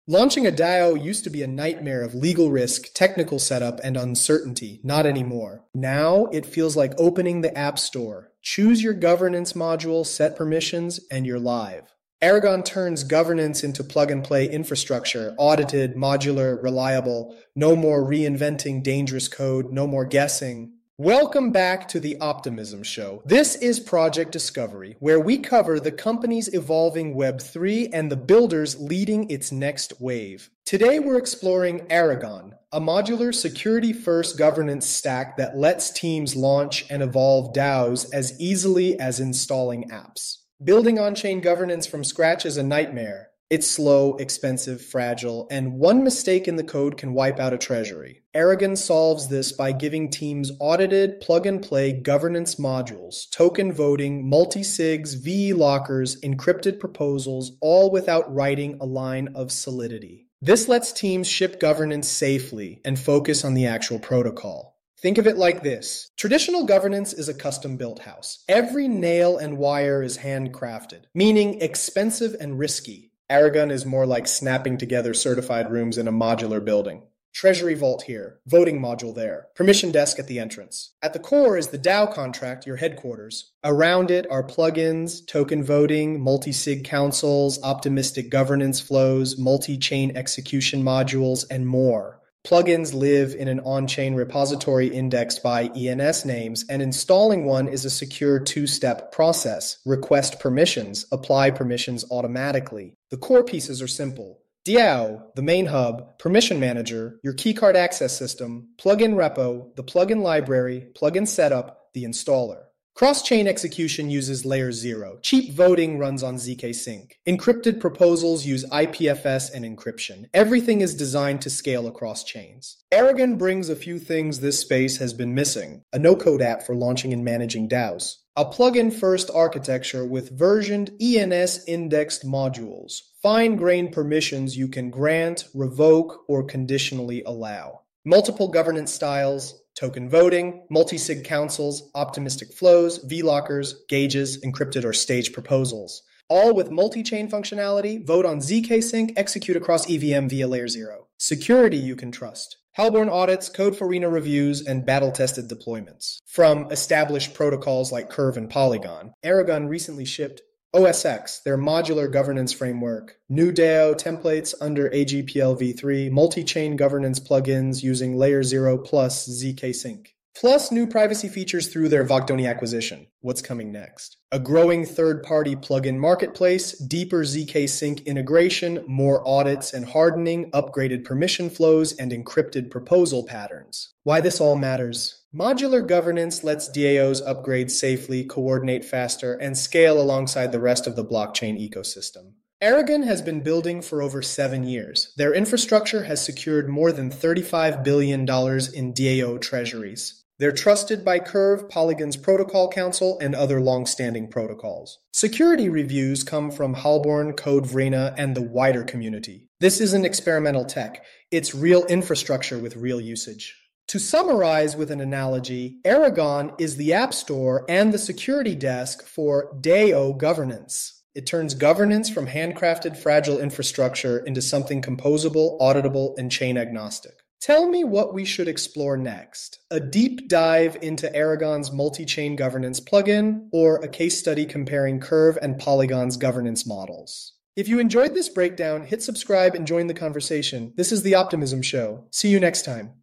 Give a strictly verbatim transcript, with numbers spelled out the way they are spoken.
Launching a DAO used to be a nightmare of legal risk, technical setup, and uncertainty. Not anymore. Now it feels like opening the App Store. Choose your governance module, set permissions, and you're live. Aragon turns governance into plug-and-play infrastructure, audited, modular, reliable. No more reinventing dangerous code, no more guessing. Welcome back to the Optimism Show. This is Project Discovery, where we cover the company's evolving Web three and the builders leading its next wave. Today we're exploring Aragon, a modular security-first governance stack that lets teams launch and evolve DAOs as easily as installing apps. Building on-chain governance from scratch is a nightmare. It's slow, expensive, fragile, and one mistake in the code can wipe out a treasury. Aragon solves this by giving teams audited, plug-and-play governance modules, token voting, multi-sigs, V E lockers, encrypted proposals, all without writing a line of solidity. This lets teams ship governance safely and focus on the actual protocol. Think of it like this. Traditional governance is a custom-built house. Every nail and wire is handcrafted, meaning expensive and risky. Aragon is more like snapping together certified rooms in a modular building. Treasury vault here, voting module there, permission desk at the entrance. At the core is the DAO contract, your headquarters. Around it are plugins, token voting, multi-sig councils, optimistic governance flows, multi-chain execution modules, and more. Plugins live in an on-chain repository indexed by E N S names, and installing one is a secure two-step process. Request permissions, apply permissions automatically. The core pieces are simple. DAO, the main hub, permission manager, your keycard access system, plugin repo, the plugin library, plugin setup, the installer. Cross-chain execution uses layer zero. Cheap voting runs on Z K Sync. Encrypted proposals use I P F S and encryption. Everything is designed to scale across chains. Aragon brings a few things this space has been missing. A no-code app for launching and managing DAOs. A plugin-first architecture with versioned E N S-indexed modules. Fine-grained permissions you can grant, revoke, or conditionally allow. Multiple governance styles. Token voting, multi-sig councils, optimistic flows, V lockers, gauges, encrypted or staged proposals. All with multi-chain functionality, vote on Z K Sync, execute across E V M via layer zero. Security you can trust. Hellborn audits, Code for Arena reviews, and battle-tested deployments. From established protocols like Curve and Polygon, Aragon recently shipped O S X, their modular governance framework, new DAO templates under A G P L v three, multi-chain governance plugins using Layer zero plus Z K Sync. Plus new privacy features through their Vogtoni acquisition. What's coming next? A growing third-party plugin marketplace, deeper Z K Sync integration, more audits and hardening, upgraded permission flows, and encrypted proposal patterns. Why this all matters? Modular governance lets DAOs upgrade safely, coordinate faster, and scale alongside the rest of the blockchain ecosystem. Aragon has been building for over seven years. Their infrastructure has secured more than thirty-five billion dollars in DAO treasuries. They're trusted by Curve, Polygon's Protocol Council, and other long-standing protocols. Security reviews come from Hellborn, Code for Arena, and the wider community. This isn't experimental tech. It's real infrastructure with real usage. To summarize with an analogy, Aragon is the App Store and the security desk for DAO governance. It turns governance from handcrafted fragile infrastructure into something composable, auditable, and chain agnostic. Tell me what we should explore next. A deep dive into Aragon's multi-chain governance plugin, or a case study comparing Curve and Polygon's governance models. If you enjoyed this breakdown, hit subscribe and join the conversation. This is The Optimism Show. See you next time.